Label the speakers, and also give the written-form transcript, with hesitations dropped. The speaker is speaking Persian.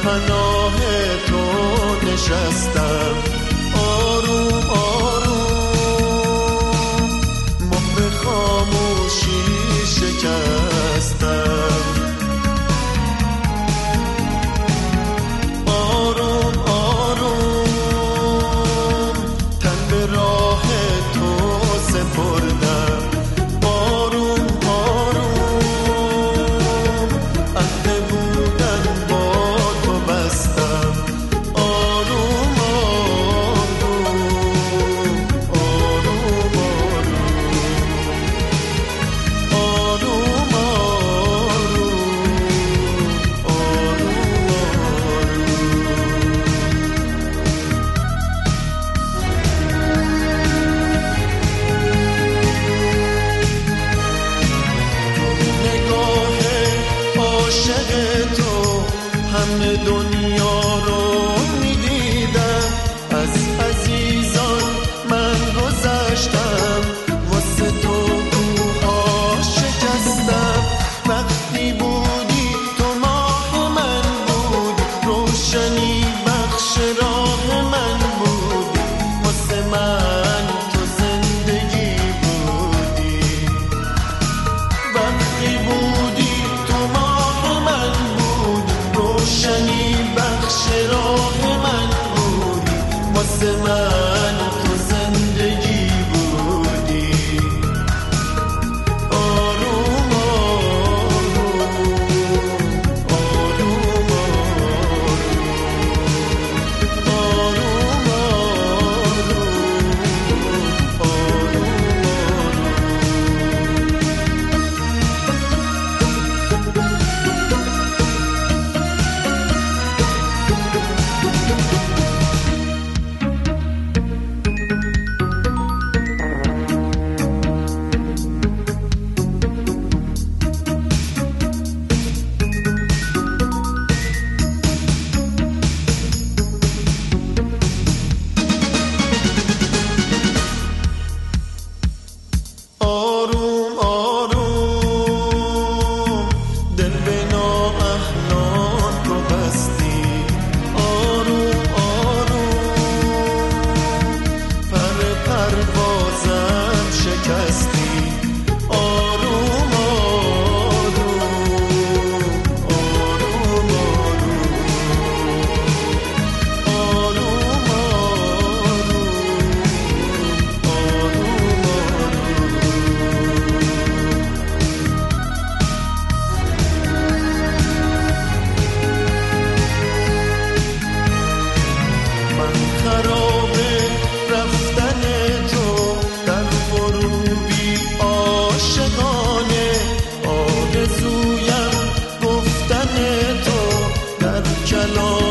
Speaker 1: پناه تو نشستم، آروم آروم مهر خاموشی شکستم، آروم آروم تن به راه تو سپردم، آروم آروم عهد بودن با تو بستم، آروم آروم آروم آروم نگاه عاشق تو همه دنیا رو میدیدم، از عزیزان من گذشتم، واسه تو کوها شکستم، وقتی بودی تو ماه من بود، روشنی بخش راه من بود، واسه من تو زندگی بودی، وقتی بودی تو ماه من بود، روشنی بخش راه من بود، واسه من تو زندگی بودی، آروم آروم آروم آروم آروم دل به نااهلان تو بستی، آروم آروم پر پروازم شکستی، آروم آروم آروم آروم من خراب رفتن تو در غروبی عاشقانه، آرزویم گفتن تو در کلام